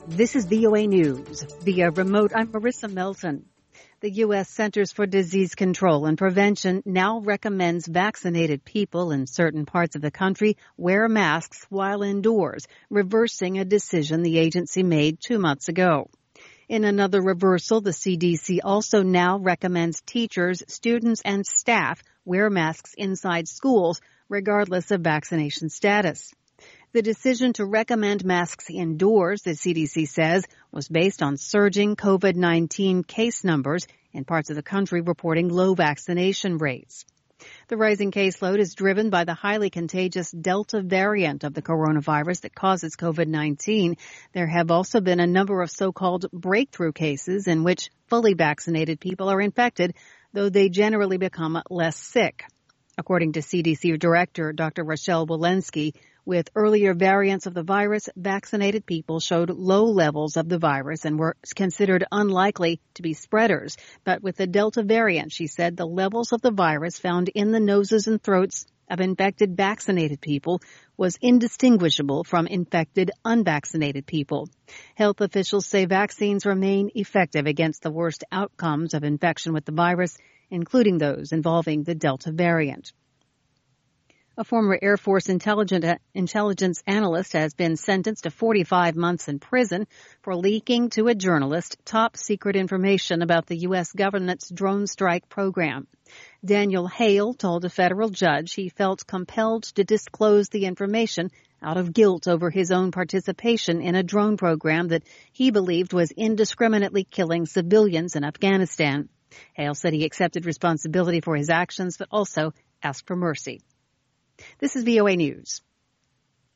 This is VOA News. Via remote, I'm Marissa Melton. The U.S. Centers for Disease Control and Prevention now recommends vaccinated people in certain parts of the country wear masks while indoors, reversing a decision the agency made 2 months ago. In another reversal, the CDC also now recommends teachers, students, and staff wear masks inside schools, regardless of vaccination status. The decision to recommend masks indoors, the CDC says, was based on surging COVID-19 case numbers in parts of the country reporting low vaccination rates. The rising caseload is driven by the highly contagious Delta variant of the coronavirus that causes COVID-19. There have also been a number of so-called breakthrough cases in which fully vaccinated people are infected, though they generally become less sick. According to CDC Director Dr. Rochelle Walensky, with earlier variants of the virus, vaccinated people showed low levels of the virus and were considered unlikely to be spreaders. But with the Delta variant, she said the levels of the virus found in the noses and throats of infected vaccinated people was indistinguishable from infected unvaccinated people. Health officials say vaccines remain effective against the worst outcomes of infection with the virus, including those involving the Delta variant. A former Air Force intelligence analyst has been sentenced to 45 months in prison for leaking to a journalist top-secret information about the U.S. government's drone strike program. Daniel Hale told a federal judge he felt compelled to disclose the information out of guilt over his own participation in a drone program that he believed was indiscriminately killing civilians in Afghanistan. Hale said he accepted responsibility for his actions, but also asked for mercy. This is VOA News.